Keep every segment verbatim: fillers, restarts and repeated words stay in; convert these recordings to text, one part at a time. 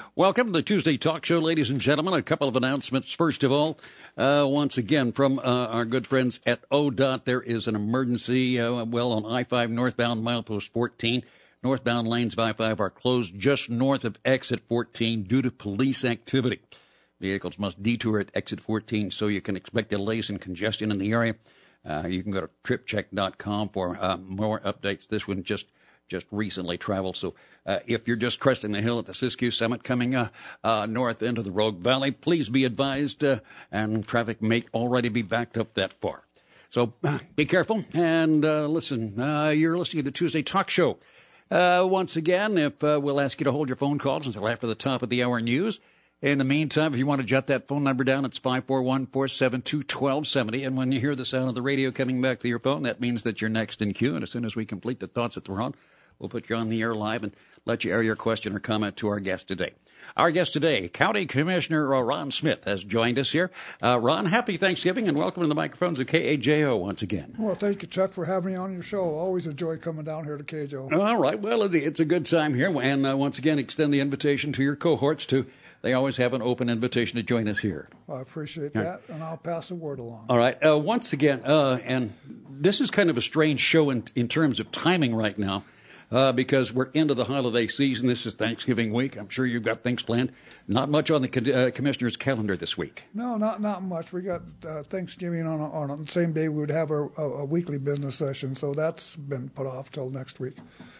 Welcome to the Tuesday Talk Show, ladies and gentlemen. A couple of announcements. First of all, uh, once again, from uh, our good friends at O D O T, there is an emergency, uh, well, on I five northbound milepost fourteen. Northbound lanes of I five are closed just north of exit fourteen due to police activity. Vehicles must detour at exit fourteen, so you can expect delays and congestion in the area. Uh, you can go to trip check dot com for uh, more updates. This one just just recently traveled. So uh, if you're just cresting the hill at the Siskiyou Summit coming uh, uh, north into the Rogue Valley, please be advised, uh, and traffic may already be backed up that far. So uh, be careful and uh, listen. Uh, you're listening to the Tuesday Talk Show. Uh, once again, if uh, we'll ask you to hold your phone calls until after the top of the hour news. In the meantime, if you want to jot that phone number down, it's five four one, four seven two, one two seven zero. And when you hear the sound of the radio coming back to your phone, that means that you're next in queue. And as soon as we complete the thoughts that we're on, we'll put you on the air live and let you air your question or comment to our guest today. Our guest today, County Commissioner Ron Smith, has joined us here. Uh, Ron, happy Thanksgiving and welcome to the microphones of K A J O once again. Well, thank you, Chuck, for having me on your show. Always enjoy coming down here to K A J O. All right. Well, it's a good time here. And uh, once again, extend the invitation to your cohorts to They always have an open invitation to join us here. Well, I appreciate that, right. And I'll pass the word along. All right. Uh, once again, uh, and this is kind of a strange show in, in terms of timing right now, uh, because we're into the holiday season. This is Thanksgiving week. I'm sure you've got things planned. Not much on the co- uh, commissioner's calendar this week. No, not not much. We got uh, Thanksgiving on, a, on the same day we would have a, a, a weekly business session, so that's been put off till next week.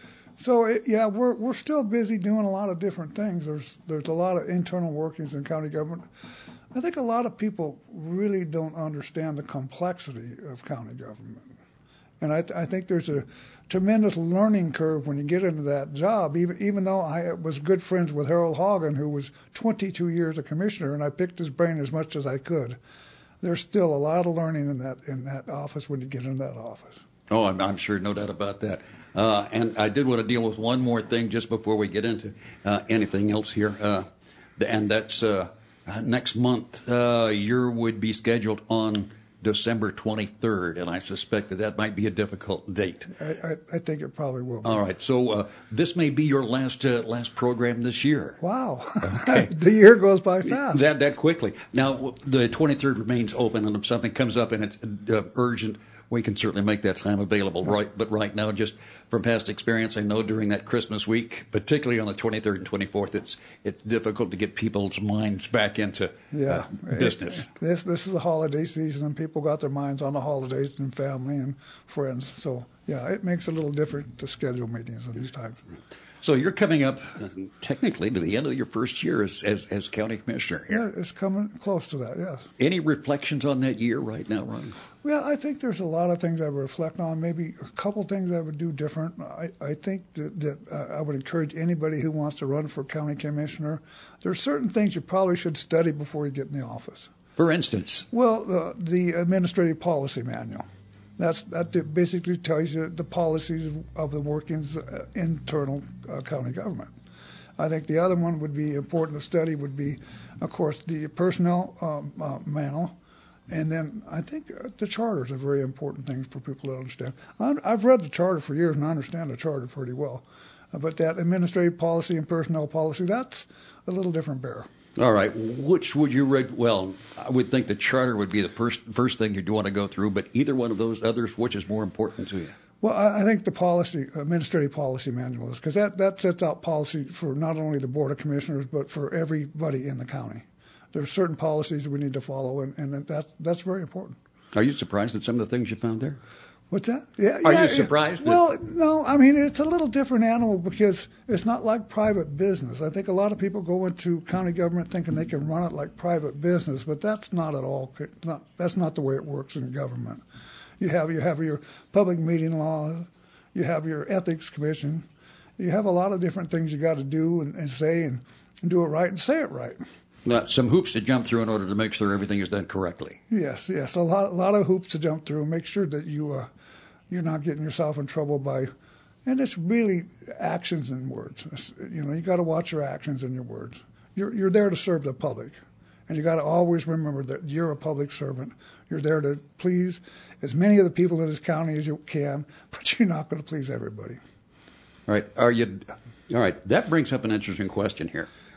So, it, yeah, we're we're still busy doing a lot of different things. There's there's a lot of internal workings in county government. I think a lot of people really don't understand the complexity of county government. And I, th- I think there's a tremendous learning curve when you get into that job, even even though I was good friends with Harold Hogan, who was twenty-two years a commissioner, and I picked his brain as much as I could. There's still a lot of learning in that in that office when you get in that office. Oh, I'm, I'm sure, no doubt about that. Uh, and I did want to deal with one more thing just before we get into uh, anything else here, uh, and that's uh, next month. Uh, you would be scheduled on December twenty-third, and I suspect that that might be a difficult date. I, I, I think it probably will be. All right, so uh, this may be your last uh, last program this year. Wow. Okay. The year goes by fast. That, that quickly. Now, the twenty-third remains open, and if something comes up and it's uh, urgent, we can certainly make that time available. Right, but right now, just from past experience, I know during that Christmas week, particularly on the twenty-third and twenty-fourth, it's it's difficult to get people's minds back into yeah. uh, business. It, this this is the holiday season, and people got their minds on the holidays and family and friends. So, yeah, it makes it a little different to schedule meetings at these times. So you're coming up, uh, technically, to the end of your first year as as, as county commissioner here. Yeah, it's coming close to that, yes. Any reflections on that year right now, Ron? Well, I think there's a lot of things I would reflect on, maybe a couple things I would do different. I, I think that, that uh, I would encourage anybody who wants to run for county commissioner, there's certain things you probably should study before you get in the office. For instance? Well, the, the administrative policy manual. That's that basically tells you the policies of, of the workings uh, internal uh, county government. I think the other one would be important to study would be, of course, the personnel um, uh, manual, and then I think uh, the charter is a very important thing for people to understand. I, I've read the charter for years and I understand the charter pretty well, uh, but that administrative policy and personnel policy, that's a little different bear. All right. Which would you read? Well, I would think the charter would be the first first thing you'd want to go through, but either one of those others, which is more important to you? Well, I think the policy, administrative policy manual is, because that, that sets out policy for not only the Board of Commissioners, but for everybody in the county. There are certain policies we need to follow, and, and that's, that's very important. Are you surprised at some of the things you found there? What's that? Yeah. Are yeah, you surprised? Well, that... no. I mean, it's a little different animal because it's not like private business. I think a lot of people go into county government thinking they can run it like private business, but that's not at all. Not, that's not the way it works in government. You have you have your public meeting laws, you have your ethics commission, you have a lot of different things you got to do and, and say and, and do it right and say it right. Now, some hoops to jump through in order to make sure everything is done correctly. Yes, yes, a lot, a lot of hoops to jump through. Make sure that you, uh, you're not getting yourself in trouble by, and it's really actions and words. It's, you know, you got to watch your actions and your words. You're you're there to serve the public, and you got to always remember that you're a public servant. You're there to please as many of the people in this county as you can, but you're not going to please everybody. All right. Are you? All right. That brings up an interesting question here.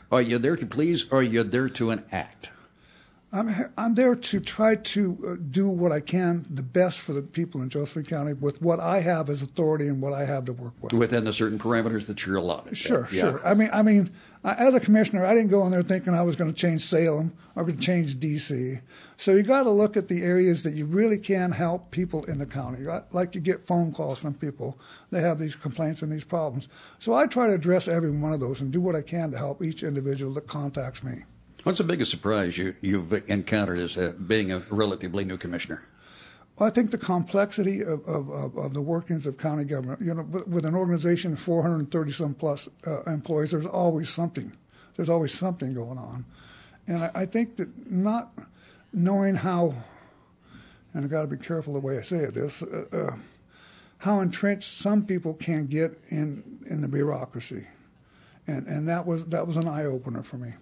Are you there to please, or are you there to enact? I'm I'm there to try to uh, do what I can, the best for the people in Josephine County, with what I have as authority and what I have to work with. Within the certain parameters that you're allotted. Sure, yeah. sure. I mean, I mean, uh, as a commissioner, I didn't go in there thinking I was going to change Salem or going to change D C. So you got to look at the areas that you really can help people in the county. Like you get phone calls from people, they have these complaints and these problems. So I try to address every one of those and do what I can to help each individual that contacts me. What's the biggest surprise you, you've encountered as uh, being a relatively new commissioner? Well, I think the complexity of, of, of, of the workings of county government. You know, with, with an organization of four hundred thirty some plus uh, employees, there's always something. There's always something going on. And I, I think that not knowing how, and I've got to be careful the way I say it, this, uh, uh, how entrenched some people can get in, in the bureaucracy. And, and that was that was an eye-opener for me.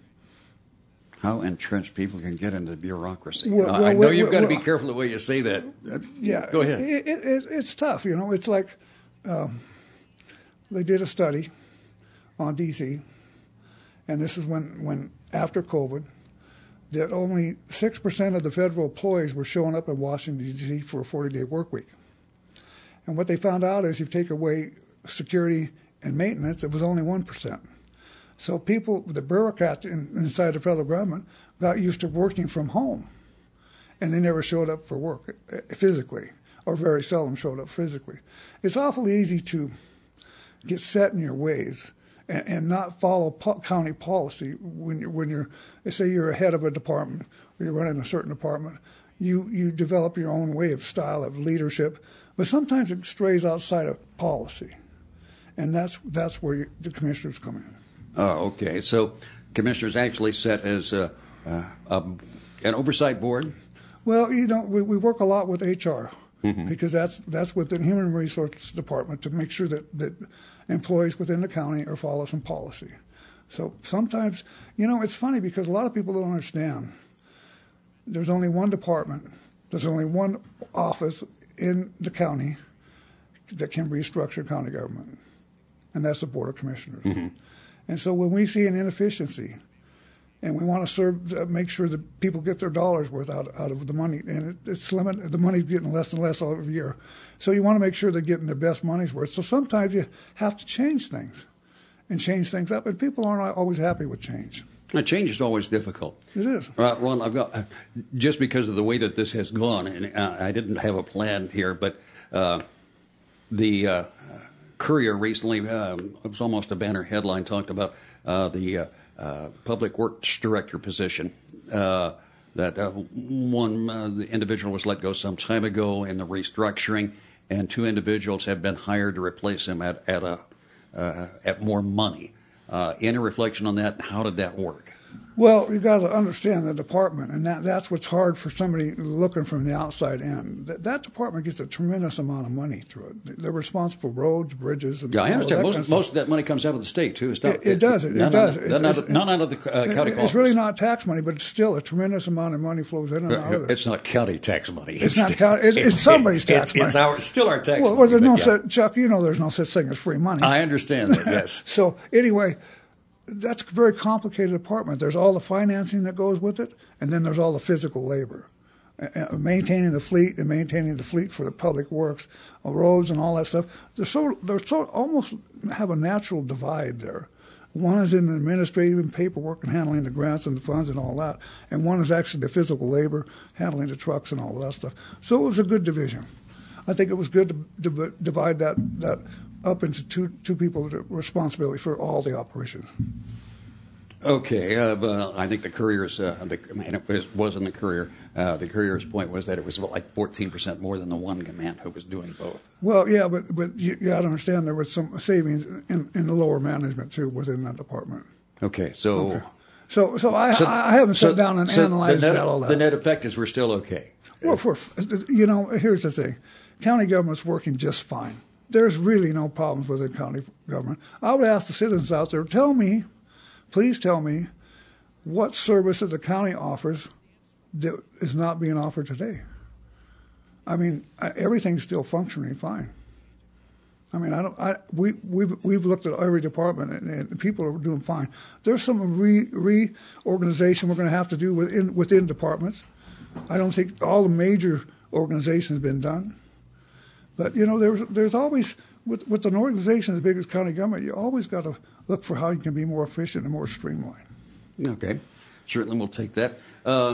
How entrenched people can get into bureaucracy. Well, well, I know well, you've got well, to be careful the way you say that. Yeah, Go ahead. It, it, it, it's tough, you know. It's like um, they did a study on D C, and this is when, when after COVID, that only six percent of the federal employees were showing up in Washington, D C for a forty-day work week. And what they found out is if you take away security and maintenance, it was only one percent. So people, the bureaucrats in, inside the federal government, got used to working from home, and they never showed up for work physically, or very seldom showed up physically. It's awfully easy to get set in your ways and, and not follow po- county policy when you're, when you're, say you're a head of a department, or you're running a certain department. You, you develop your own way of style of leadership, but sometimes it strays outside of policy, and that's, that's where you, the commissioners come in. Oh, okay. So commissioners actually set as uh, uh, um, an oversight board? Well, you know, we, we work a lot with H R mm-hmm. because that's that's within Human Resources Department to make sure that, that employees within the county are following some policy. So sometimes, you know, it's funny because a lot of people don't understand. There's only one department, there's only one office in the county that can restructure county government, and that's the Board of Commissioners. Mm-hmm. And so when we see an inefficiency, and we want to serve, uh, make sure that people get their dollars worth out, out of the money, and it, it's limited, the money's getting less and less every year. So you want to make sure they're getting their best money's worth. So sometimes you have to change things and change things up, and people aren't always happy with change. Now, change is always difficult. It is. Uh, Ron, I've got, uh, just because of the way that this has gone, and uh, I didn't have a plan here, but uh, the uh, Courier recently, um, it was almost a banner headline, talked about uh, the uh, uh, public works director position. Uh, that uh, one uh, the individual was let go some time ago in the restructuring, and two individuals have been hired to replace him at at a uh, at more money. Uh, any reflection on that? How did that work? Well, you've got to understand the department, and that, that's what's hard for somebody looking from the outside in. That, that department gets a tremendous amount of money through it. They're responsible for roads, bridges. And yeah, I understand. Most, kind of most of that money comes out of the state, too. It's not, it, it does. It, none it does. Out, It's, none, it's, out of, none out of the uh, county coffers. It's really not tax money, but it's still a tremendous amount of money flows in and out of it. It's not county tax money. It's, it's not county. It's, it's somebody's tax it's, money. It's our, still our tax well, money. Well, there's no yeah. such, Chuck, you know there's no such thing as free money. I understand that, yes. So anyway, that's a very complicated department. There's all the financing that goes with it, and then there's all the physical labor. Uh, maintaining the fleet and maintaining the fleet for the public works, uh, roads and all that stuff. They're so, they're so almost have a natural divide there. One is in the administrative and paperwork and handling the grants and the funds and all that, and one is actually the physical labor, handling the trucks and all of that stuff. So it was a good division. I think it was good to, to divide that, that up into two two people with responsibility for all the operations. Okay, uh, but I think the Courier's, uh, the, and it was, wasn't the Courier, uh, the Courier's point was that it was about like fourteen percent more than the one man who was doing both. Well, yeah, but but you, you got to understand there was some savings in, in the lower management, too, within that department. Okay, so... Okay. So so I, so, I haven't so, sat down and so analyzed net, that all that. The net effect is we're still okay. Well, for, you know, here's the thing. County government's working just fine. There's really no problems with the county government. I would ask the citizens out there, tell me, please tell me, what service that the county offers that is not being offered today. I mean, everything's still functioning fine. I mean, I don't. I, we we've we've looked at every department, and, and people are doing fine. There's some re reorganization we're going to have to do within within departments. I don't think all the major organizations have been done, but you know, there's there's always with with an organization as big as county government, you always got to look for how you can be more efficient and more streamlined. Okay, certainly we'll take that. Uh,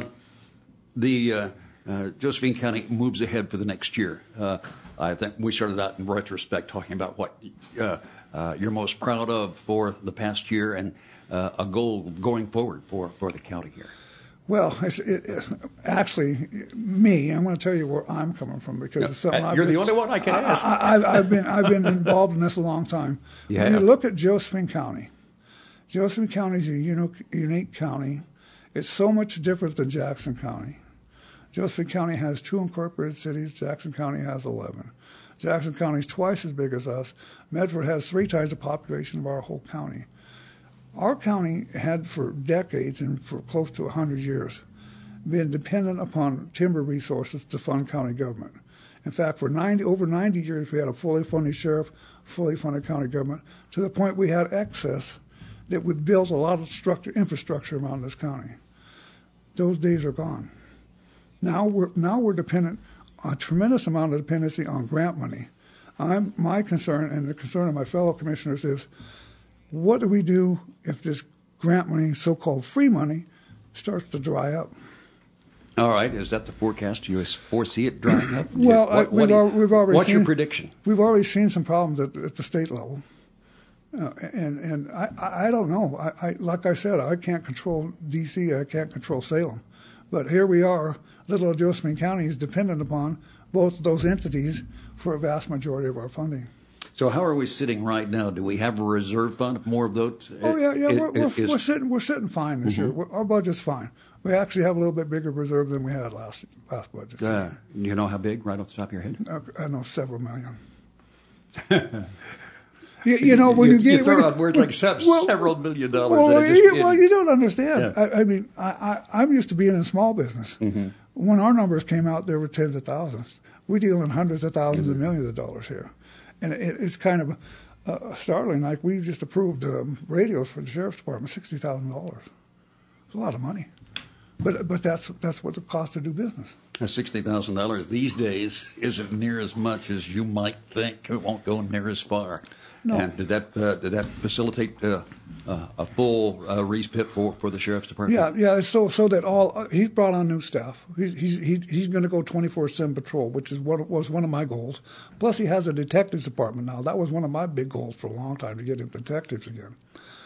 the uh, uh, Josephine County moves ahead for the next year. Uh, I think we started out in retrospect talking about what uh, uh, you're most proud of for the past year and uh, a goal going forward for, for the county here. Well, it's, it, it, actually, me, I'm going to tell you where I'm coming from because No, it's something I've you're been, the only one I can I, ask. I, I, I've been I've been involved in this a long time. Yeah. When you look at Josephine County, Josephine County is a unique, unique county. It's so much different than Jackson County. Josephine County has two incorporated cities. Jackson County has eleven. Jackson County is twice as big as us. Medford has three times the population of our whole county. Our county had for decades and for close to one hundred years been dependent upon timber resources to fund county government. In fact, for ninety, over ninety years, we had a fully funded sheriff, fully funded county government, to the point we had excess that would build a lot of structure, infrastructure around this county. Those days are gone. Now we're now we're dependent a tremendous amount of dependency on grant money. I'm my concern and the concern of my fellow commissioners is, what do we do if this grant money, so-called free money, starts to dry up? All right, is that the forecast? Do you foresee it drying up? Well, what, I, what we've, you, al we've already what's seen, your prediction? We've already seen some problems at, at the state level. Uh, and and I, I don't know. I, I like I said, I can't control D C. I can't control Salem, but here we are. Little Josephine County is dependent upon both of those entities for a vast majority of our funding. So how are we sitting right now? Do we have a reserve fund of more of those? Oh yeah, yeah, It, we're, we're, is, we're sitting we're sitting fine this mm-hmm. year. We're, our budget's fine. We actually have a little bit bigger reserve than we had last last budget. Uh, you know how big, right off the top of your head? Uh, I know several million. You, you know, when you, you get you throw when out words like sev- well, several million dollars. Well, that just, you, well, you don't understand. Yeah. I, I mean, I, I, I'm used to being in small business. Mm-hmm. When our numbers came out, there were tens of thousands. We deal in hundreds of thousands mm-hmm. and millions of dollars here, and it, it's kind of uh, startling. Like we just approved um, radios for the sheriff's department, sixty thousand dollars. It's a lot of money, but but that's that's what it costs to do business. Sixty thousand dollars these days isn't near as much as you might think. It won't go near as far. No. And did that uh, did that facilitate uh, uh, a full uh, re-spit for, for the sheriff's department? Yeah, yeah. So so that all uh, he's brought on new staff. He's he's he, he's going to go twenty-four seven patrol, which is what was one of my goals. Plus, he has a detectives department now. That was one of my big goals for a long time, to get him detectives again.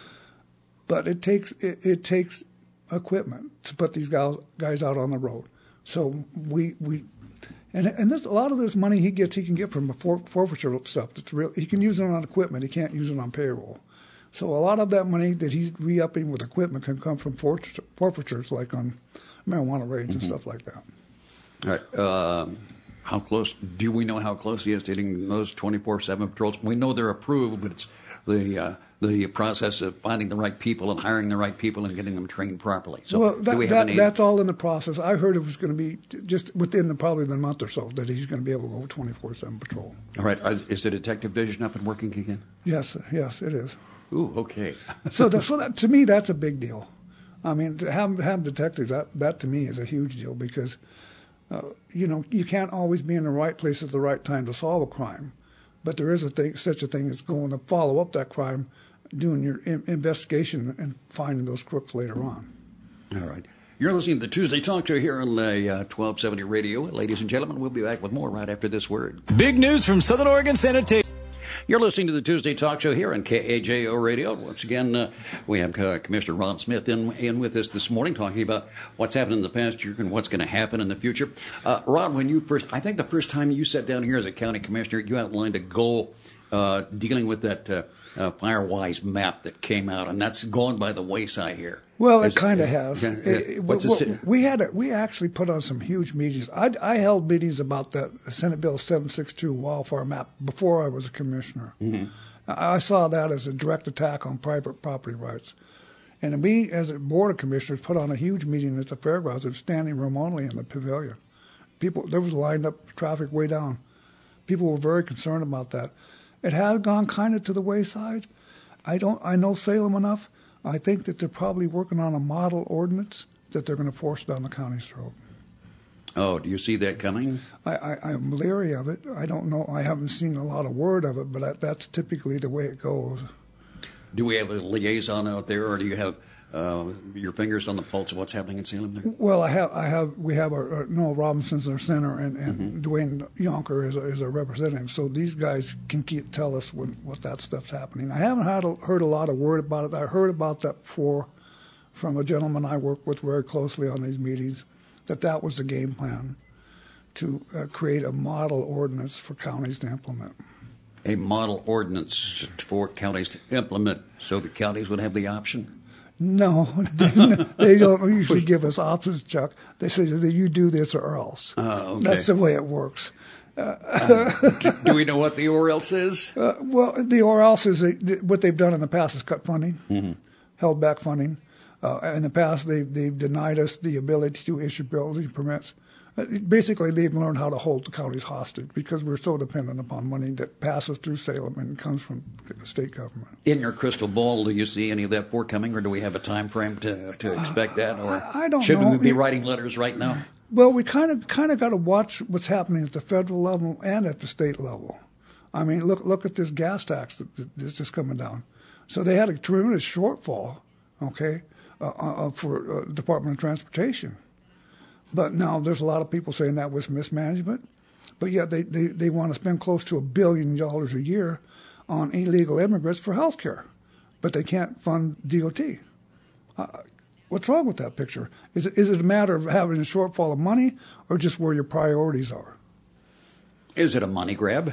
But it takes it, it takes equipment to put these guys guys out on the road. So we we. And and there's a lot of this money he gets, he can get from the for, forfeiture stuff. That's real. He can use it on equipment. He can't use it on payroll. So a lot of that money that he's re-upping with equipment can come from forfeitures, like on marijuana raids mm-hmm. and stuff like that. All right. Um, how close? Do we know how close he is to hitting those twenty-four seven patrols? We know they're approved, but it's the uh, the process of finding the right people and hiring the right people and getting them trained properly. So well, that, do we have that, any... that's all in the process. I heard it was going to be just within the, probably the month or so that he's going to be able to go twenty-four seven patrol. All right. Is the detective division up and working again? Yes, yes, it is. Ooh, okay. so, the, so that, to me, that's a big deal. I mean, to have have detectives, that that to me is a huge deal because, uh, you know, you can't always be in the right place at the right time to solve a crime, but there is a thing, such a thing as going to follow up that crime, doing your in- investigation and finding those crooks later on. All right. You're listening to the Tuesday Talk Show here on the uh, twelve seventy radio. Ladies and gentlemen, we'll be back with more right after this word. Big news from Southern Oregon Sanitation. You're listening to the Tuesday Talk Show here on K A J O Radio. Once again, uh, we have uh, Commissioner Ron Smith in, in with us this morning talking about what's happened in the past year and what's going to happen in the future. Uh, Ron, when you first, I think the first time you sat down here as a county commissioner, you outlined a goal uh, dealing with that uh, uh, Firewise map that came out, and that's gone by the wayside here. Well, it Is, kind of uh, has. Uh, It, what's we, this we had a, we actually put on some huge meetings. I, I held meetings about that Senate Bill seven sixty-two wildfire map before I was a commissioner. Mm-hmm. I saw that as a direct attack on private property rights. And we, as a board of commissioners, put on a huge meeting at the fairgrounds and standing room only in the pavilion. People, there was lined up traffic way down. People were very concerned about that. It has gone kind of to the wayside. I don't. I know Salem enough. I think that they're probably working on a model ordinance that they're going to force down the county's throat. Oh, do you see that coming? I, I, I'm leery of it. I don't know. I haven't seen a lot of word of it, but I, that's typically the way it goes. Do we have a liaison out there, or do you have uh, your fingers on the pulse of what's happening in Salem there? Well, I have. I have. We have our, our Noel Robinson's our center, and, and mm-hmm. Dwayne Yonker is a, is our representative. So these guys can keep, tell us when, what that stuff's happening. I haven't had a, heard a lot of word about it. I heard about that before from a gentleman I work with very closely on these meetings, that that was the game plan, to uh, create a model ordinance for counties to implement. A model ordinance for counties to implement, so the counties would have the option? No, they don't usually give us options, Chuck. They say that you do this or else. Uh, okay. That's the way it works. Uh, uh, do, do we know what the or else is? Uh, well, the or else is a, what they've done in the past is cut funding, mm-hmm. held back funding. Uh, in the past, they've, they've denied us the ability to issue building permits. Uh, basically, they've learned how to hold the counties hostage because we're so dependent upon money that passes through Salem and comes from the state government. In your crystal ball, do you see any of that forthcoming, or do we have a time frame to, to expect that? Or I, I don't should know. we be writing letters right now? Well, we kind of kind of got to watch what's happening at the federal level and at the state level. I mean, look look at this gas tax that, that's just coming down. So they had a tremendous shortfall, okay, uh, uh, for uh, Department of Transportation. But now there's a lot of people saying that was mismanagement. But yet they, they, they want to spend close to a billion dollars a year on illegal immigrants for health care. But they can't fund D O T. Uh, what's wrong with that picture? Is it, is it a matter of having a shortfall of money or just where your priorities are? Is it a money grab?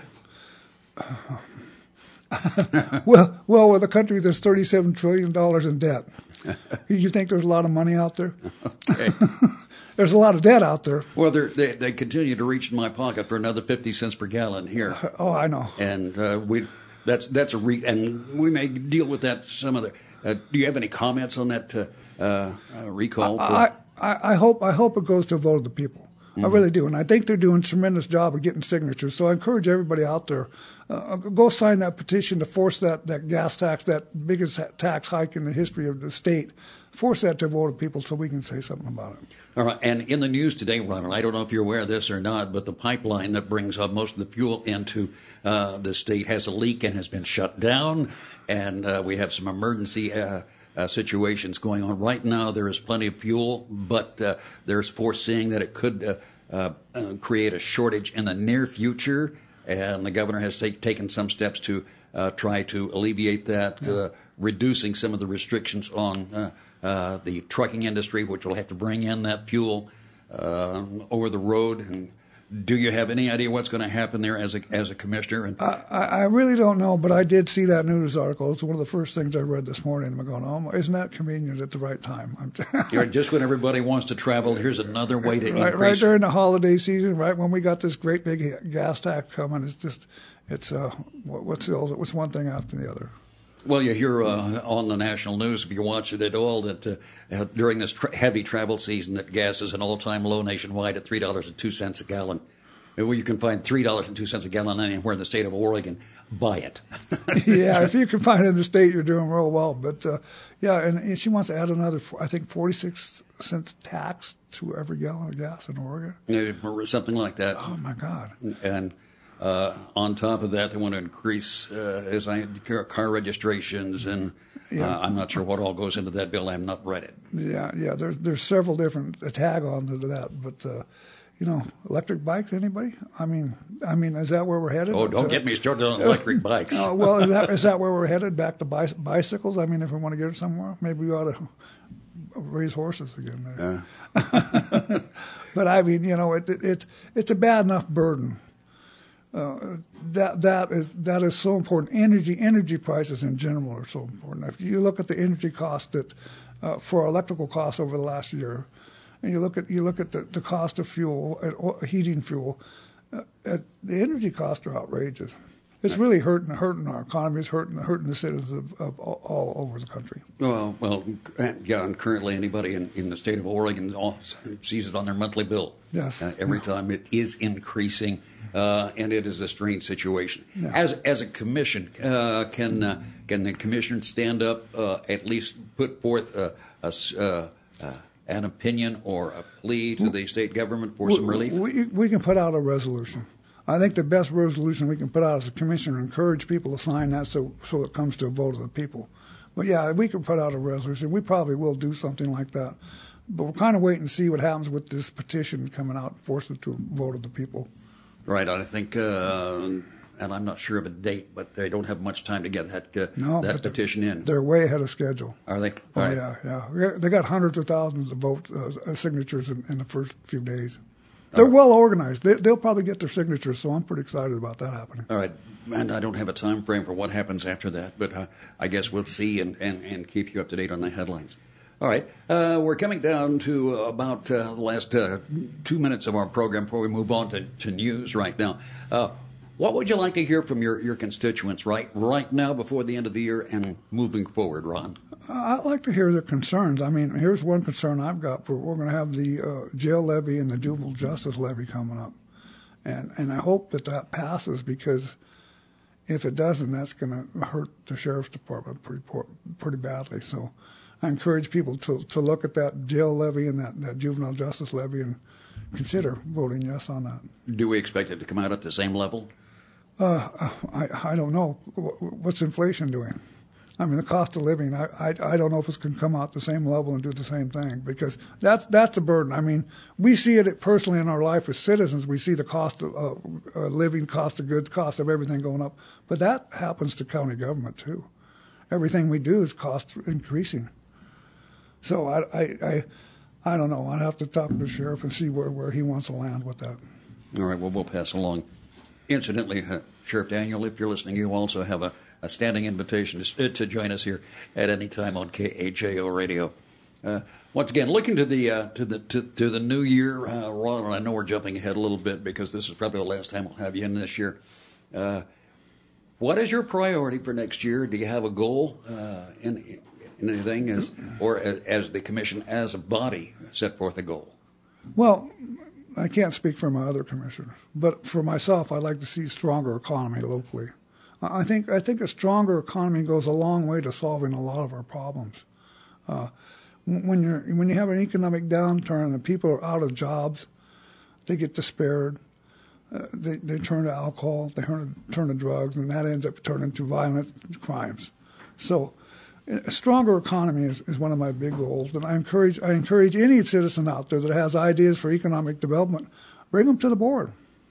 well, well, with a country that's thirty-seven trillion dollars in debt, you think there's a lot of money out there? Okay. There's a lot of debt out there. Well, they they continue to reach in my pocket for another fifty cents per gallon here. Oh, I know. And uh, we that's that's a re, and we may deal with that some other. Uh, do you have any comments on that uh, uh, recall? I, I I hope I hope it goes to a vote of the people. Mm-hmm. I really do, and I think they're doing a tremendous job of getting signatures. So I encourage everybody out there, uh, go sign that petition to force that, that gas tax, that biggest tax hike in the history of the state. Force that to a vote of people so we can say something about it. All right, and in the news today, Ronald, I don't know if you're aware of this or not, but the pipeline that brings up most of the fuel into uh, the state has a leak and has been shut down, and uh, we have some emergency uh, uh, situations going on. Right now, there is plenty of fuel, but uh, there's foreseeing that it could uh, uh, uh, create a shortage in the near future, and the governor has take, taken some steps to uh, try to alleviate that, yeah. uh, reducing some of the restrictions on uh, Uh, the trucking industry, which will have to bring in that fuel uh, over the road. And do you have any idea what's going to happen there as a as a commissioner? And I, I really don't know, but I did see that news article. It's one of the first things I read this morning. I'm going, oh, isn't that convenient at the right time? You're just when everybody wants to travel, here's another way to right, increase. Right during the holiday season, right when we got this great big gas tax coming, it's just, it's uh, what's the, what's one thing after the other. Well, you hear uh, on the national news, if you watch it at all, that uh, during this tra- heavy travel season, that gas is an all-time low nationwide at three dollars and two cents a gallon. Well, you can find three dollars and two cents a gallon anywhere in the state of Oregon. Buy it. Yeah, if you can find it in the state, you're doing real well. But, uh, yeah, and, and she wants to add another, I think, forty-six cents tax to every gallon of gas in Oregon. Or something like that. Oh, my God. And Uh, on top of that, they want to increase uh, as I car registrations, and yeah. uh, I'm not sure what all goes into that bill. I have not read it. Yeah, yeah. There's there's several different tag-ons to that, but uh, you know, electric bikes. Anybody? I mean, I mean, is that where we're headed? Oh, don't uh, get me started on electric bikes. Uh, well, is that is that where we're headed? Back to bicy- bicycles? I mean, if we want to get it somewhere, maybe we ought to raise horses again. There. Uh. But I mean, you know, it, it, it's it's a bad enough burden. Uh, that that is that is so important. Energy energy prices in general are so important. If you look at the energy cost that uh, for electrical costs over the last year, and you look at you look at the, the cost of fuel and heating fuel, uh, at, the energy costs are outrageous. It's really hurting hurting our economy. It's hurting hurting the citizens of, of all, all over the country. Well, well, yeah, and currently anybody in, in the state of Oregon all, sees it on their monthly bill. Yes, uh, every time it is increasing. uh, and it is a strange situation. Yeah. As as a commission, uh, can uh, can the commissioner stand up, uh, at least put forth a, a, uh, uh, an opinion or a plea to the state government for we, some relief? We, we can put out a resolution. I think the best resolution we can put out as a commissioner, encourage people to sign that so so it comes to a vote of the people. But yeah, we can put out a resolution. We probably will do something like that. But we're kind of waiting to see what happens with this petition coming out, force it to a vote of the people. Right. I think, uh, and I'm not sure of a date, but they don't have much time to get that uh, no, that petition in. They're way ahead of schedule. Are they? Oh, right. yeah, yeah. They got hundreds of thousands of vote uh, signatures in, in the first few days. They're well organized. They, they'll probably get their signatures, so I'm pretty excited about that happening. All right. And I don't have a time frame for what happens after that, but uh, I guess we'll see and, and, and keep you up to date on the headlines. All right. Uh, we're coming down to about uh, the last uh, two minutes of our program before we move on to, to news right now. Uh, what would you like to hear from your, your constituents right right now before the end of the year and moving forward, Ron? I'd like to hear their concerns. I mean, here's one concern I've got. For, we're going to have the uh, jail levy and the juvenile justice levy coming up. And and I hope that that passes, because if it doesn't, that's going to hurt the sheriff's department pretty poor, pretty badly. So I encourage people to, to look at that jail levy and that, that juvenile justice levy and consider voting yes on that. Do we expect it to come out at the same level? Uh, I, I don't know. What's inflation doing? I mean, the cost of living, I, I, I don't know if it's going to come out the same level and do the same thing, because that's that's a burden. I mean, we see it personally in our life as citizens. We see the cost of uh, uh, living, cost of goods, cost of everything going up. But that happens to county government, too. Everything we do is cost increasing. So I, I, I, I don't know. I'd have to talk to the sheriff and see where, where he wants to land with that. All right, well, we'll pass along. Incidentally, uh, Sheriff Daniel, if you're listening, you also have a a standing invitation to, to join us here at any time on K A J O Radio. Uh, once again, looking to the uh, to the to, to the new year, uh, Ron. I know we're jumping ahead a little bit because this is probably the last time we'll have you in this year. Uh, what is your priority for next year? Do you have a goal uh, in, in anything, as, or as, as the commission, as a body, set forth a goal? Well, I can't speak for my other commissioners, but for myself, I'd like to see a stronger economy locally. I think I think a stronger economy goes a long way to solving a lot of our problems. Uh, when you're when you have an economic downturn and people are out of jobs, they get despaired. Uh, they they turn to alcohol, they turn to, turn to drugs, and that ends up turning to violent crimes. So, a stronger economy is, is one of my big goals, and I encourage I encourage any citizen out there that has ideas for economic development, bring them to the board.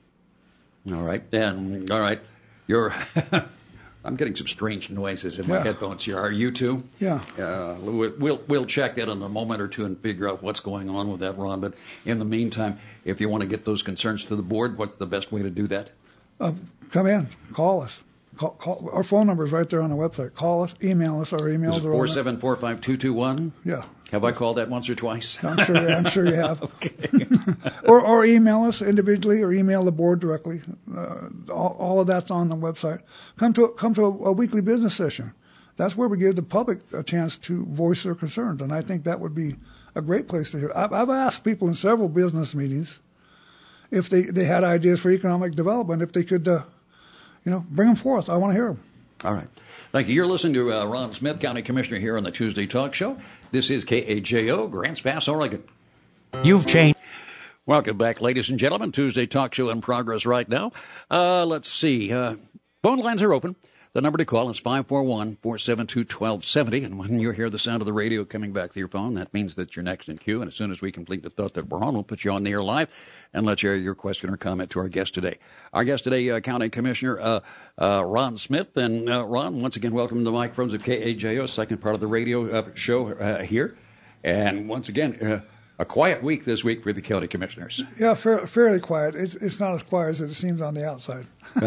All right, then. All right. You're, I'm getting some strange noises in my yeah. headphones here. Are you too? Yeah. Uh, we'll we'll check that in a moment or two and figure out what's going on with that, Ron. But in the meantime, if you want to get those concerns to the board, what's the best way to do that? Uh, come in, call us. Call, call, our phone number is right there on the website. Call us, email us. Our emails Is it are four seven four five two two one? Yeah. Have I called that once or twice? I'm sure. I'm sure you have. Okay. or or email us individually, or email the board directly. Uh, all, all of that's on the website. Come to come to a, a weekly business session. That's where we give the public a chance to voice their concerns, and I think that would be a great place to hear. I've, I've asked people in several business meetings if they, they had ideas for economic development, if they could, uh, you know, bring them forth. I want to hear them. All right. Thank you. You're listening to uh, Ron Smith, County Commissioner, here on the Tuesday Talk Show. This is K A J O, Grants Pass, Oregon. You've changed. Welcome back, ladies and gentlemen. Tuesday Talk Show in progress right now. Uh, let's see. Uh, phone lines are open. The number to call is five four one, four seven two, one two seven zero. And when you hear the sound of the radio coming back to your phone, that means that you're next in queue. And as soon as we complete the thought that we're on, we'll put you on the air live and let you air your question or comment to our guest today. Our guest today, uh, County Commissioner uh, uh, Ron Smith. And uh, Ron, once again, welcome to the microphones of K A J O, second part of the radio uh, show uh, here. And once again, uh, a quiet week this week for the county commissioners. Yeah, fair, fairly quiet. It's it's not as quiet as it seems on the outside.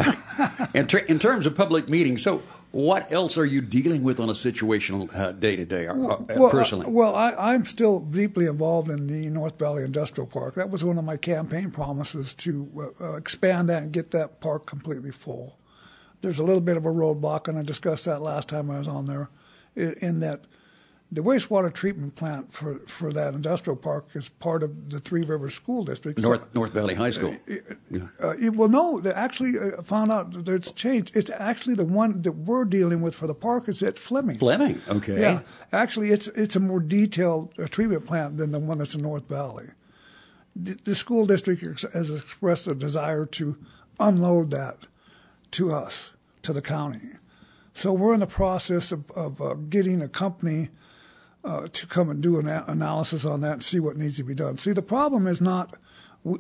in, ter- in terms of public meetings, so what else are you dealing with on a situational uh, day-to-day, uh, well, personally? Uh, well, I, I'm still deeply involved in the North Valley Industrial Park. That was one of my campaign promises, to uh, uh, expand that and get that park completely full. There's a little bit of a roadblock, and I discussed that last time I was on there, in, in that the wastewater treatment plant for, for that industrial park is part of the Three Rivers School District. North so, North Valley High School. Uh, yeah. uh, it, well, no, they actually uh, found out that it's changed. It's actually the one that we're dealing with for the park is at Fleming. Fleming, okay. Yeah, actually, it's it's a more detailed uh, treatment plant than the one that's in North Valley. The, the school district has expressed a desire to unload that to us, to the county. So we're in the process of, of uh, getting a company uh, to come and do an a- analysis on that and see what needs to be done. See, the problem is not we,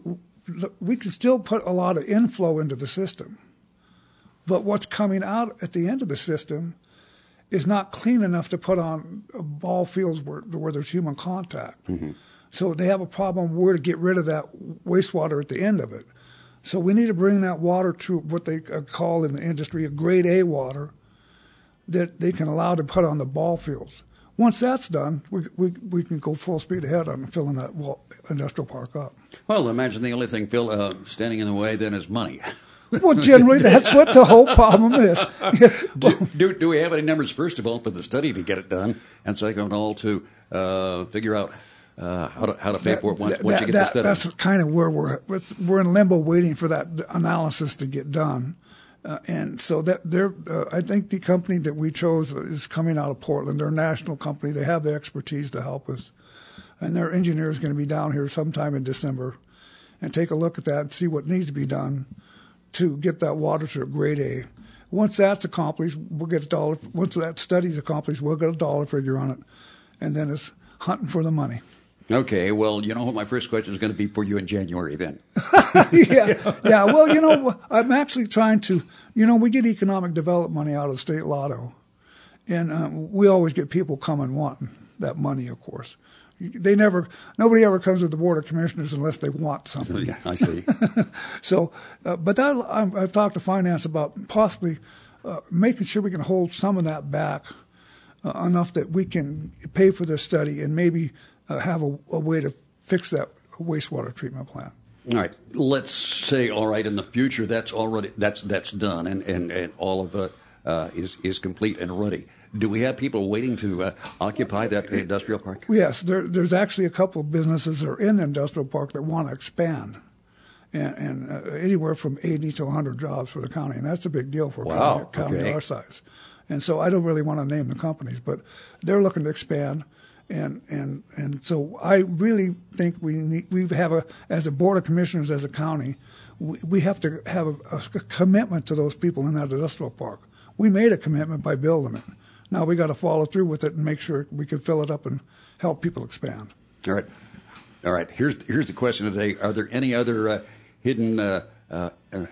we can still put a lot of inflow into the system, but what's coming out at the end of the system is not clean enough to put on ball fields where, where there's human contact. Mm-hmm. So they have a problem where to get rid of that wastewater at the end of it. So we need to bring that water to what they call in the industry a grade A water that they can allow to put on the ball fields. Once that's done, we we, we can go full speed ahead on filling that wall, industrial park up. Well, imagine the only thing, Phil, uh, standing in the way then is money. Well, generally, that's what the whole problem is. do, do, do we have any numbers, first of all, for the study to get it done, and second of all, to uh, figure out uh, how to how to pay that, for it once, that, once you get that, the study? That's kind of where we're we're in limbo, waiting for that analysis to get done. Uh, and so that they're, uh, I think the company that we chose is coming out of Portland. They're a national company. They have the expertise to help us, and their engineer is going to be down here sometime in December, and take a look at that and see what needs to be done to get that water to a grade A. Once that's accomplished, we'll get a dollar. Once that study's accomplished, we'll get a dollar figure on it, and then it's hunting for the money. Okay, well, you know what my first question is going to be for you in January then. yeah, yeah. Well, you know, I'm actually trying to, you know, we get economic development money out of the state lotto, and um, we always get people coming wanting that money, of course. They never, nobody ever comes to the Board of Commissioners unless they want something. Yeah, I see. so, uh, but that, I've, I've talked to finance about possibly uh, making sure we can hold some of that back uh, enough that we can pay for this study and maybe uh, have a, a way to fix that wastewater treatment plant. All right. Let's say, all right, in the future, that's already that's that's done, and, and, and all of it uh, is is complete and ready. Do we have people waiting to uh, occupy that industrial park? Yes, there, there's actually a couple of businesses that are in the industrial park that want to expand, and, and uh, anywhere from eighty to one hundred jobs for the county, and that's a big deal for a wow, county, county okay. our size. And so I don't really want to name the companies, but they're looking to expand. And, and and so I really think we need, we have a, as a Board of Commissioners, as a county, we, we have to have a, a commitment to those people in that industrial park. We made a commitment by building it. Now we got to follow through with it and make sure we can fill it up and help people expand. All right. All right. Here's here's the question today. Are there any other uh, hidden uh, uh,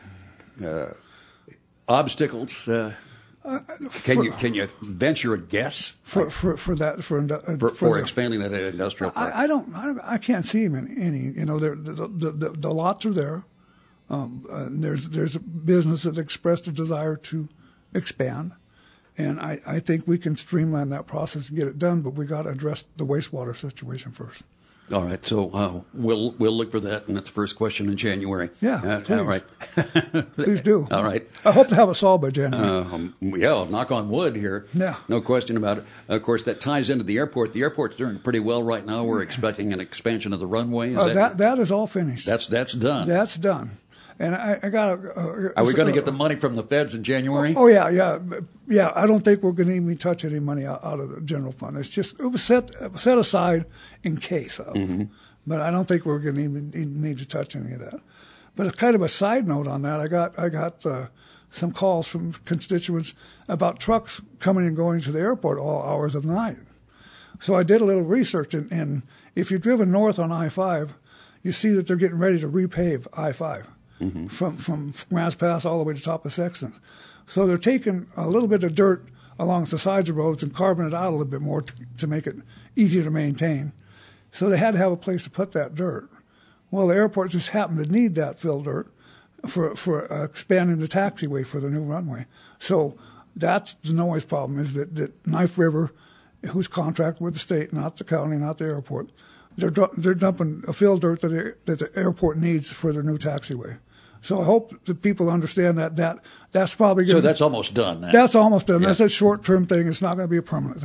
uh, obstacles? Uh, Uh, can for, you can you venture a guess for for, for that for uh, for, for, for the, expanding that industrial park? I, I don't I, I can't see any, any you know the the, the the lots are there. Um, uh, there's there's a business that expressed a desire to expand, and I, I think we can streamline that process and get it done. But we got to address the wastewater situation first. All right, so uh, we'll we'll look for that, and that's the first question in January. Yeah, uh, please. all right. Please do. All right. I hope to have it solved by January. Uh, um, yeah, knock on wood here. Yeah. No question about it. Of course, that ties into the airport. The airport's doing pretty well right now. We're expecting an expansion of the runway. Is uh, that, that that is all finished. That's that's done. That's done. And I, I got. Uh, Are we going to get the money from the feds in January? Oh yeah, yeah, yeah. I don't think we're going to even touch any money out, out of the general fund. It's just it was set set aside in case of. Mm-hmm. But I don't think we're going to even need to touch any of that. But it's kind of a side note on that. I got I got uh, some calls from constituents about trucks coming and going to the airport all hours of the night. So I did a little research, and, and if you've driven north on I five, you see that they're getting ready to repave I five mm-hmm. from from Grants Pass all the way to top of Sexton. So they're taking a little bit of dirt along the sides of roads and carving it out a little bit more to, to make it easier to maintain. So they had to have a place to put that dirt. Well, the airport just happened to need that filled dirt for for uh, expanding the taxiway for the new runway. So that's the noise problem, is that, that Knife River, who's contracted with the state, not the county, not the airport, they're they're dumping a filled dirt that, they, that the airport needs for their new taxiway. So I hope that people understand that that that's probably going So that's almost done. Then. That's almost done. Yeah. That's a short-term thing. It's not going to be a permanent thing.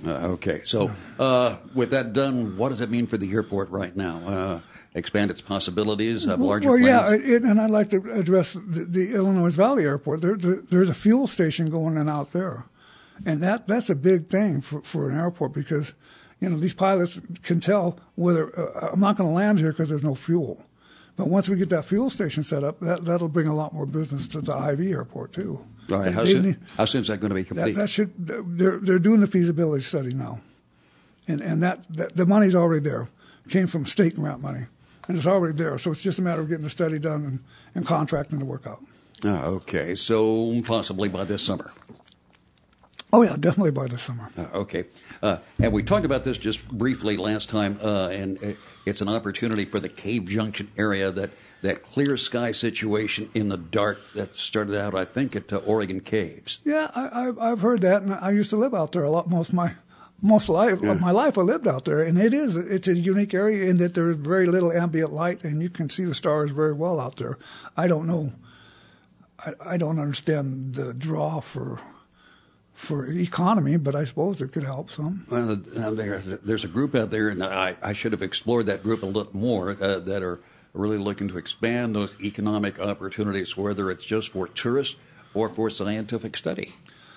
Uh, okay. So uh, with that done, what does it mean for the airport right now? Uh, expand its possibilities, have larger well, plans? Well, yeah, it, and I'd like to address the, the Illinois Valley Airport. There, there, there's a fuel station going in out there, and that that's a big thing for, for an airport because, you know, these pilots can tell whether uh, I'm not going to land here because there's no fuel. But once we get that fuel station set up, that, that'll bring a lot more business to the I V airport, too. All right. How soon, how soon is that going to be complete? That, that should, they're, they're doing the feasibility study now. And, and that, that the money's already there. It came from state grant money. And it's already there. So it's just a matter of getting the study done and, and contracting to work out. Oh, okay. So possibly by this summer. Oh, yeah, definitely by this summer. Uh, okay. Uh, and we talked about this just briefly last time, uh, and it's an opportunity for the Cave Junction area, that, that clear sky situation in the dark that started out, I think, at uh, Oregon Caves. Yeah, I, I've, I've heard that, and I used to live out there a lot. Most of my most life, yeah. my life I lived out there, and it is it's a unique area in that there's very little ambient light, and you can see the stars very well out there. I don't know. I, I don't understand the draw for. for economy, but I suppose it could help some. Well, uh, there, there's a group out there, and I, I should have explored that group a little more, uh, that are really looking to expand those economic opportunities, whether it's just for tourists or for scientific study.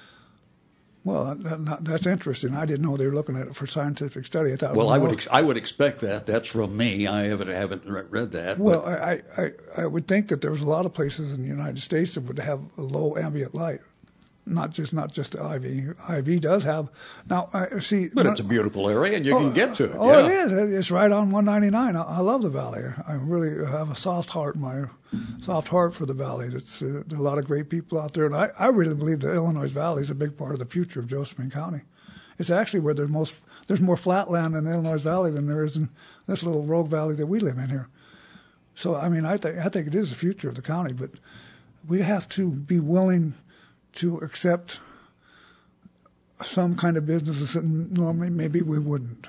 Well, that, that's interesting. I didn't know they were looking at it for scientific study. I thought, well, I would ex- I would expect that. That's from me. I haven't haven't read that. Well, I, I I would think that there's a lot of places in the United States that would have low ambient light. Not just not just the I V. I V does have now. I see, but not, it's a beautiful area, and you oh, can get to it. Oh, yeah. it is. It's right on one ninety-nine. I, I love the valley. I really have a soft heart. My soft heart for the valley. It's uh, there are a lot of great people out there, and I, I really believe the Illinois Valley is a big part of the future of Josephine County. It's actually where there's most there's more flat land in the Illinois Valley than there is in this little rogue valley that we live in here. So I mean, I think I think it is the future of the county, but we have to be willing to accept some kind of businesses that normally maybe we wouldn't.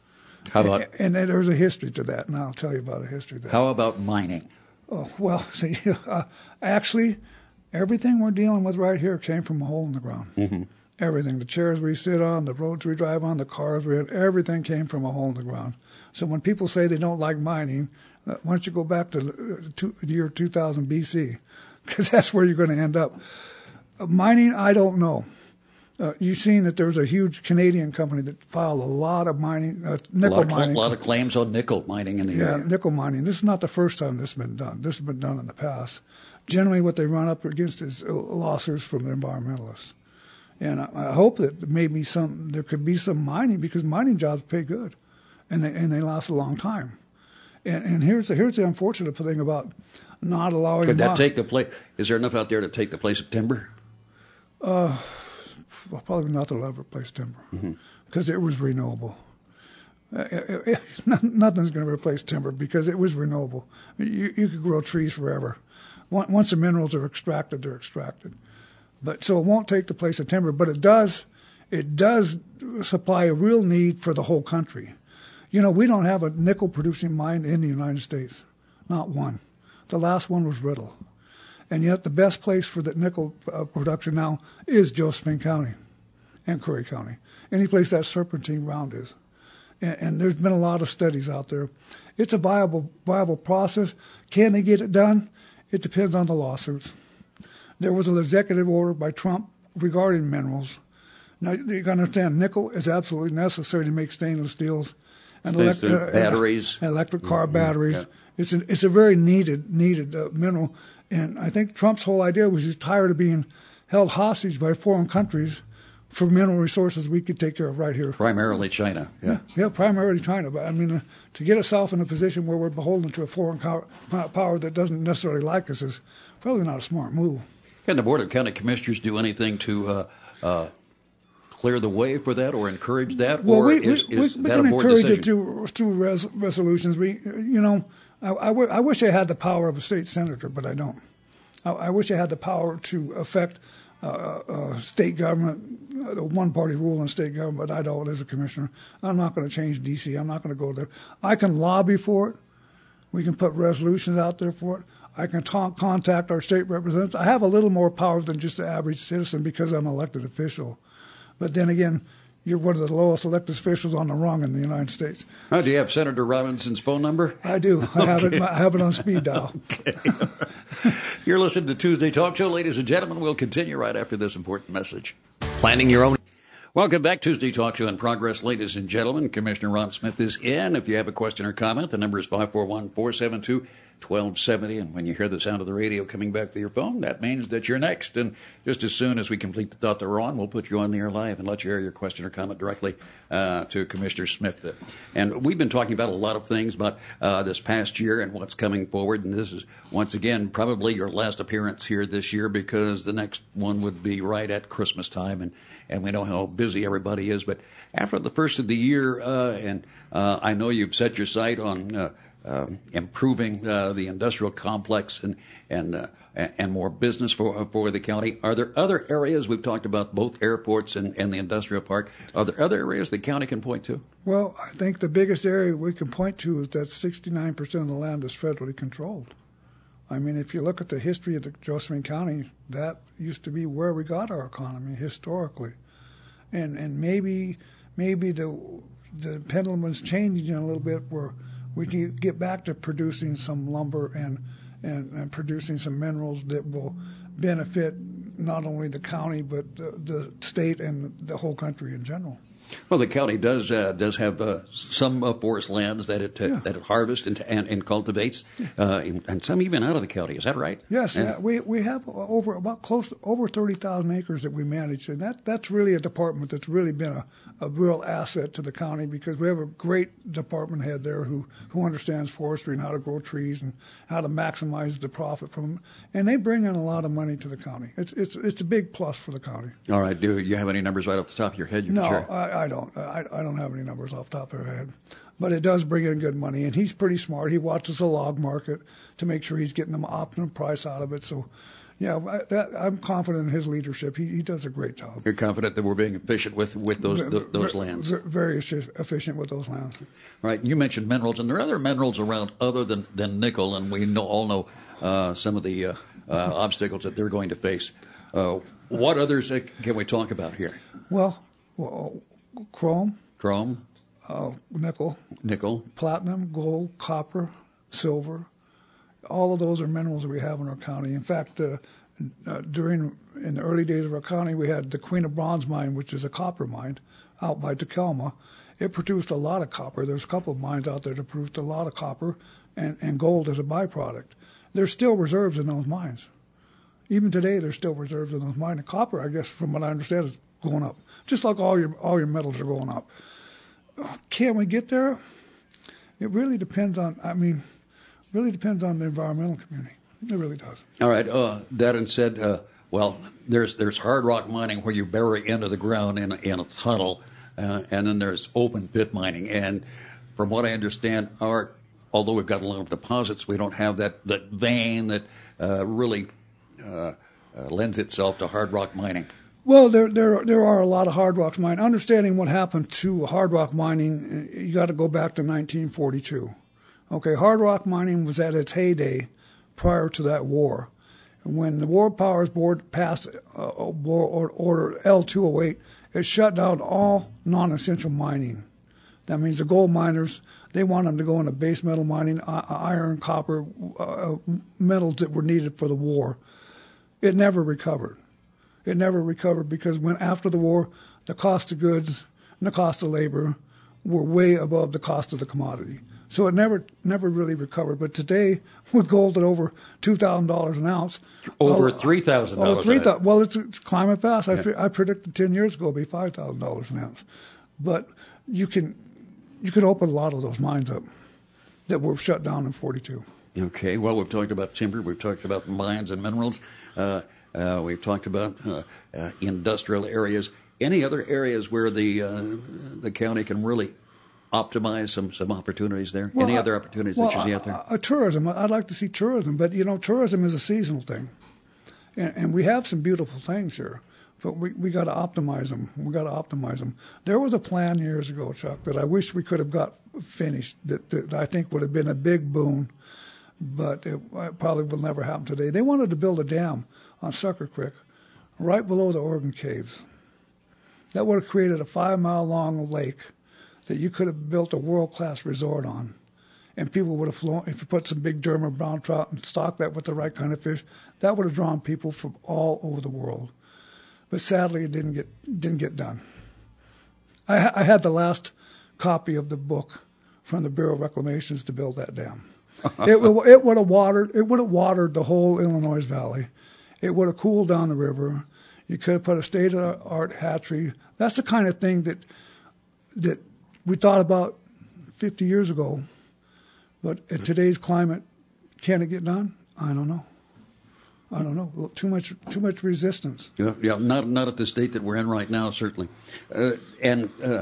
How about? And, and there's a history to that, and I'll tell you about the history of that. How about mining? Oh, well, see, uh, actually, everything we're dealing with right here came from a hole in the ground. Mm-hmm. Everything, the chairs we sit on, the roads we drive on, the cars we in, everything came from a hole in the ground. So when people say they don't like mining, uh, why don't you go back to uh, two, the year two thousand B C, because that's where you're going to end up. Uh, mining, I don't know. Uh, you've seen that there's a huge Canadian company that filed a lot of mining, uh, nickel a lot of, mining. A lot of claims on nickel mining in the yeah, area. Yeah, nickel mining. This is not the first time this has been done. This has been done in the past. Generally, what they run up against is lawsuits from the environmentalists. And I, I hope that maybe some there could be some mining, because mining jobs pay good, and they and they last a long time. And, and here's the, here's the unfortunate thing about not allowing. Could that take the place? Is there enough out there to take the place of timber? Uh, well, probably not the ever replace timber, because mm-hmm. it was renewable. Uh, it, it, nothing's going to replace timber because it was renewable. You, you could grow trees forever. Once the minerals are extracted, they're extracted. But so it won't take the place of timber, but it does. It does supply a real need for the whole country. You know, we don't have a nickel producing mine in the United States, not one. The last one was Riddle. And yet the best place for the nickel uh, production now is Josephine County and Curry County, any place that serpentine ground is. And, and there's been a lot of studies out there. It's a viable, viable process. Can they get it done? It depends on the lawsuits. There was an executive order by Trump regarding minerals. Now, you got to understand, nickel is absolutely necessary to make stainless steels and elect- uh, batteries, electric car mm-hmm. batteries. Yeah. It's a, it's a very needed needed uh, mineral. And I think Trump's whole idea was he's tired of being held hostage by foreign countries for mineral resources we could take care of right here. Primarily China. Yeah, yeah, primarily China. But I mean, uh, to get ourselves in a position where we're beholden to a foreign power, power that doesn't necessarily like us is probably not a smart move. Can the Board of County Commissioners do anything to uh, uh, clear the way for that or encourage that? Well, or we, is, we, is we, that we can a board encourage decision? it through, through res, resolutions. We, you know, I, I, w- I wish I had the power of a state senator, but I don't. I, I wish I had the power to affect uh, uh, state government, the one-party rule in state government, but I don't as a commissioner. I'm not going to change D C. I'm not going to go there. I can lobby for it. We can put resolutions out there for it. I can talk, contact our state representatives. I have a little more power than just the average citizen because I'm an elected official. But then again, you're one of the lowest elected officials on the rung in the United States. Oh, do you have Senator Robinson's phone number? I do. I have it. I have it on speed dial. Okay. You're listening to Tuesday Talk Show, ladies and gentlemen. We'll continue right after this important message. Planning your own. Welcome back. Tuesday Talk Show in progress, ladies and gentlemen. Commissioner Ron Smith is in. If you have a question or comment, the number is five four one, four seven two, one two seven zero. And when you hear the sound of the radio coming back to your phone, that means that you're next. And just as soon as we complete the thought that we're on, we'll put you on the air live and let you air your question or comment directly uh, to Commissioner Smith. And we've been talking about a lot of things about uh, this past year and what's coming forward. And this is, once again, probably your last appearance here this year, because the next one would be right at Christmas time. And And we know how busy everybody is. But after the first of the year, uh, and uh, I know you've set your sight on uh, uh, improving uh, the industrial complex and and uh, and more business for for the county. Are there other areas, we've talked about both airports and, and the industrial park, are there other areas the county can point to? Well, I think the biggest area we can point to is that sixty-nine percent of the land is federally controlled. I mean, if you look at the history of the Josephine County, that used to be where we got our economy historically, and and maybe maybe the the pendulum is changing a little bit, where we can get back to producing some lumber and and, and producing some minerals that will benefit not only the county but the, the state and the whole country in general. Well, the county does uh, does have uh, some uh, forest lands that it uh, yeah. that it harvests and and, and cultivates, uh, and, and some even out of the county. Is that right? Yes, and, yeah, we we have over about close to over thirty thousand acres that we manage, and that that's really a department that's really been a, a real asset to the county, because we have a great department head there who who understands forestry and how to grow trees and how to maximize the profit from them, and they bring in a lot of money to the county. It's it's it's a big plus for the county. All right. Do you have any numbers right off the top of your head? You no, can share? I, I don't. I, I don't have any numbers off the top of my head. But it does bring in good money, and he's pretty smart. He watches the log market to make sure he's getting the optimum price out of it. So, yeah, I, that, I'm confident in his leadership. He, he does a great job. You're confident that we're being efficient with, with those Very, those lands? Very efficient with those lands. Right. You mentioned minerals, and there are other minerals around other than, than nickel, and we know, all know uh, some of the uh, uh, obstacles that they're going to face. Uh, what others can we talk about here? Well, well chrome. Chrome. Uh, nickel. Nickel. Platinum, gold, copper, silver. All of those are minerals that we have in our county. In fact, uh, uh, during in the early days of our county, we had the Queen of Bronze mine, which is a copper mine out by Takelma. It produced a lot of copper. There's a couple of mines out there that produced a lot of copper and, and gold as a byproduct. There's still reserves in those mines. Even today, there's still reserves in those mines. And copper, I guess, from what I understand, is going up, just like all your all your metals are going up. Can we get there? It really depends on, I mean, really depends on the environmental community. It really does. All right. Uh, that and said, uh, well, there's there's hard rock mining where you bury into the ground in a, in a tunnel, uh, and then there's open pit mining. And from what I understand, our although we've got a lot of deposits, we don't have that, that vein that uh, really uh, uh, lends itself to hard rock mining. Well, there there there are a lot of hard rock mining. Understanding what happened to hard rock mining, you got to go back to nineteen forty-two. Okay, hard rock mining was at its heyday prior to that war. When the War Powers Board passed uh, War Order L two oh eight, it shut down all non-essential mining. That means the gold miners, they want them to go into base metal mining, iron, copper, uh, metals that were needed for the war. It never recovered. It never recovered because when after the war, the cost of goods and the cost of labor were way above the cost of the commodity. So it never never really recovered. But today, with gold at over two thousand dollars an ounce. Over uh, three thousand dollars an ounce. Well, it's, it's climbing fast. I, yeah. I predicted ten years ago it would be five thousand dollars an ounce. But you can you can open a lot of those mines up that were shut down in forty-two. Okay. Well, we've talked about timber. We've talked about mines and minerals. Uh, Uh, we've talked about uh, uh, industrial areas. Any other areas where the uh, the county can really optimize some, some opportunities there? Well, Any other opportunities well, that you see out there? Uh, uh, tourism. I'd like to see tourism, but you know, tourism is a seasonal thing, and, and we have some beautiful things here, but we we got to optimize them. We got to optimize them. There was a plan years ago, Chuck, that I wish we could have got finished. That, that I think would have been a big boon, but it, it probably will never happen today. They wanted to build a dam on Sucker Creek, right below the Oregon Caves. That would have created a five-mile-long lake that you could have built a world-class resort on. And people would have flown, if you put some big German brown trout and stocked that with the right kind of fish, that would have drawn people from all over the world. But sadly, it didn't get didn't get done. I, I had the last copy of the book from the Bureau of Reclamations to build that dam. it, it would have watered. It would have watered the whole Illinois Valley. It would have cooled down the river. You could have put a state-of-the-art hatchery. That's the kind of thing that that we thought about fifty years ago. But in today's climate, can it get done? I don't know. I don't know. Too much, too much resistance. Yeah, yeah. Not, not at the state that we're in right now, certainly. Uh, and uh,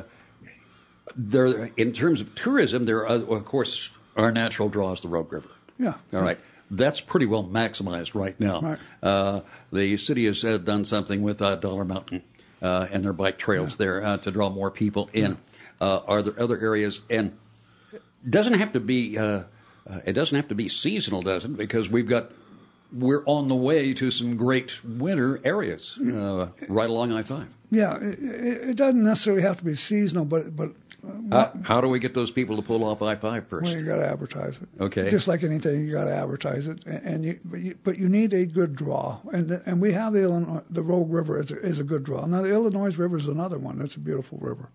there, in terms of tourism, there are, of course, our natural draw is the Rogue River. Yeah. All right. That's pretty well maximized right now. Right. Uh, the city has uh, done something with uh, Dollar Mountain uh, and their bike trails yeah. there uh, to draw more people in. Uh, are there other areas? And doesn't have to be. Uh, uh, it doesn't have to be seasonal, does it? Because we've got. We're on the way to some great winter areas uh, right along I five. Yeah, it, it doesn't necessarily have to be seasonal, but but uh, uh, how do we get those people to pull off I five first? Well, you got to advertise it. Okay, just like anything, you got to advertise it, and, and you, but you but you need a good draw, and the, and we have the Illinois, the Rogue River is a, is a good draw. Now the Illinois River is another one. It's a beautiful river.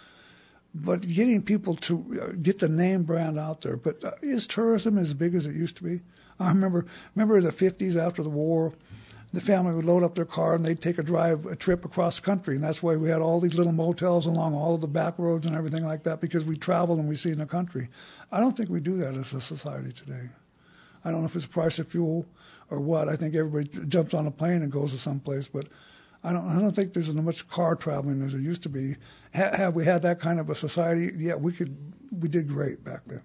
But getting people to get the name brand out there. But uh, is tourism as big as it used to be? I remember remember the fifties after the war, the family would load up their car and they'd take a drive, a trip across the country. And that's why we had all these little motels along all of the back roads and everything like that, because we travel and we see in the country. I don't think we do that as a society today. I don't know if it's the price of fuel or what. I think everybody jumps on a plane and goes to someplace, but I don't. I don't think there's as much car traveling as there used to be. Ha, have we had that kind of a society? Yeah, we could. We did great back then.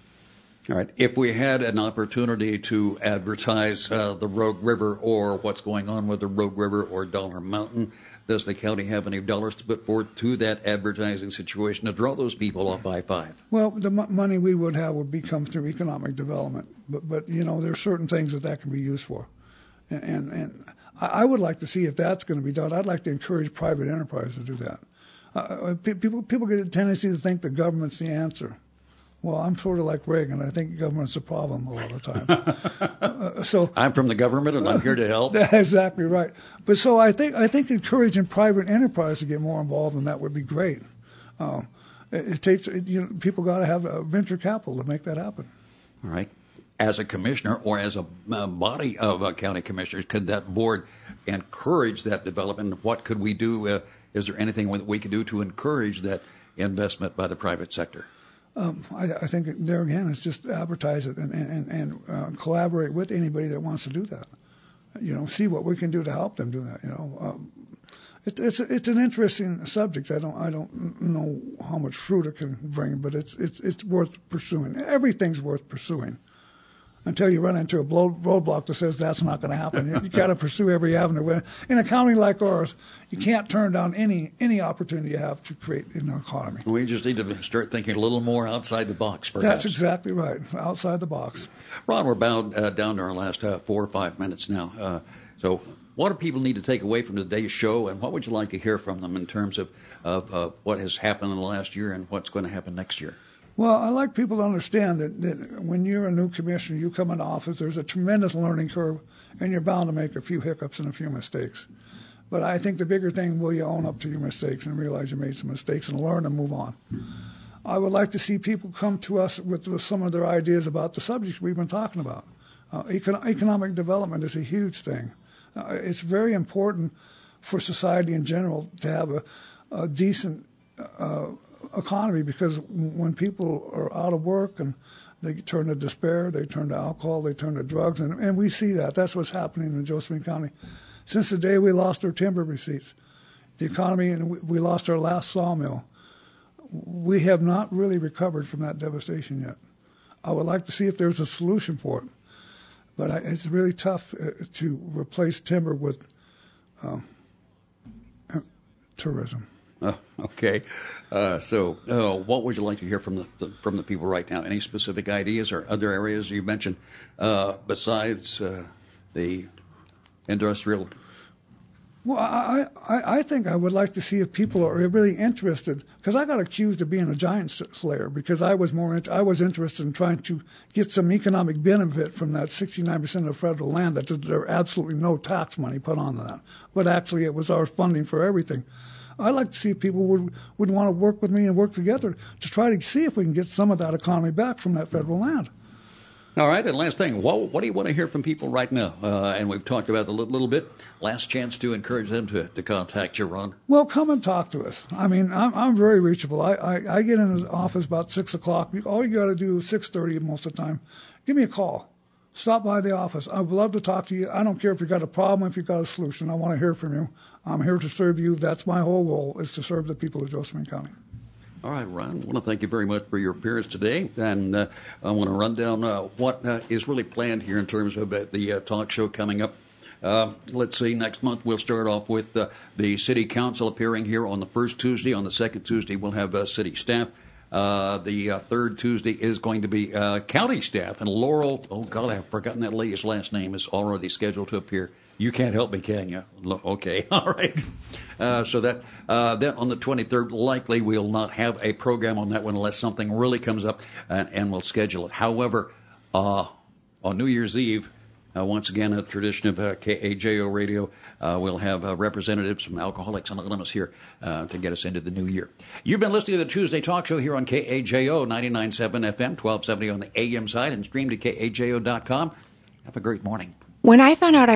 All right. If we had an opportunity to advertise uh, the Rogue River or what's going on with the Rogue River or Dollar Mountain, does the county have any dollars to put forth to that advertising situation to draw those people off I five? Well, the m- money we would have would be come through economic development, but but you know there's certain things that that can be used for, and and. and I would like to see if that's going to be done. I'd like to encourage private enterprise to do that. Uh, people people get a tendency to think the government's the answer. Well, I'm sort of like Reagan. I think government's a problem a lot of the time. uh, so I'm from the government and I'm here to help. That's exactly right. But so I think I think encouraging private enterprise to get more involved in that would be great. Uh, it, it takes it, you know, people got to have a venture capital to make that happen. All right. As a commissioner or as a uh, body of uh, county commissioners, could that board encourage that development? What could we do? Uh, is there anything that we could do to encourage that investment by the private sector? Um, I, I think there again, it's just advertise it and, and, and uh, collaborate with anybody that wants to do that. You know, see what we can do to help them do that. You know, um, it, it's it's an interesting subject. I don't I don't know how much fruit it can bring, but it's it's it's worth pursuing. Everything's worth pursuing. Until you run into a roadblock that says that's not going to happen. You've got to pursue every avenue. In a county like ours, you can't turn down any any opportunity you have to create an economy. We just need to start thinking a little more outside the box, perhaps. That's exactly right, outside the box. Ron, we're bound uh, down to our last uh, four or five minutes now. Uh, so what do people need to take away from today's show, and what would you like to hear from them in terms of, of uh, what has happened in the last year and what's going to happen next year? Well, I like people to understand that, that when you're a new commissioner, you come into office, there's a tremendous learning curve, and you're bound to make a few hiccups and a few mistakes. But I think the bigger thing, will you own up to your mistakes and realize you made some mistakes and learn and move on. I would like to see people come to us with, with some of their ideas about the subjects we've been talking about. Uh, econ- economic development is a huge thing. Uh, it's very important for society in general to have a, a decent uh, economy, because when people are out of work and they turn to despair, they turn to alcohol, they turn to drugs, and, and we see that. That's what's happening in Josephine County. Since the day we lost our timber receipts, the economy, and we, we lost our last sawmill, we have not really recovered from that devastation yet. I would like to see if there's a solution for it, but I, it's really tough uh, to replace timber with uh, tourism. Oh, okay. Uh, so, uh, what would you like to hear from the, the from the people right now? Any specific ideas or other areas you mentioned uh, besides uh, the industrial Well, I, I, I think I would like to see if people are really interested, because I got accused of being a giant slayer because I was more I was interested in trying to get some economic benefit from that sixty-nine percent of federal land that there absolutely no tax money put on that, but actually it was our funding for everything. I'd like to see if people would would want to work with me and work together to try to see if we can get some of that economy back from that federal land. All right, and last thing, what, what do you want to hear from people right now? Uh, and we've talked about it a little, little bit. Last chance to encourage them to, to contact you, Ron. Well, come and talk to us. I mean, I'm, I'm very reachable. I, I, I get in the office about six o'clock. All you got to do is six thirty most of the time. Give me a call. Stop by the office. I'd love to talk to you. I don't care if you've got a problem, if you've got a solution. I want to hear from you. I'm here to serve you. That's my whole goal, is to serve the people of Josephine County. All right, Ron, I want to thank you very much for your appearance today, and uh, I want to run down uh, what uh, is really planned here in terms of uh, the uh, talk show coming up. Uh, let's see, next month we'll start off with uh, the City Council appearing here on the first Tuesday. On the second Tuesday, we'll have uh, city staff. Uh, the uh, third Tuesday is going to be uh, county staff, and Laurel, oh, God, I've forgotten that lady's last name, is already scheduled to appear. You can't help me, can you? Okay, all right. Uh, so that uh, then on the twenty-third, likely we'll not have a program on that one unless something really comes up, and, and we'll schedule it. However, uh, on New Year's Eve, uh, once again, a tradition of uh, K A J O Radio, uh, we'll have uh, representatives from Alcoholics Anonymous here uh, to get us into the new year. You've been listening to the Tuesday Talk Show here on K A J O ninety-nine point seven F M, twelve seventy on the A M side, and streamed at K A J O dot com. Have a great morning. When I found out I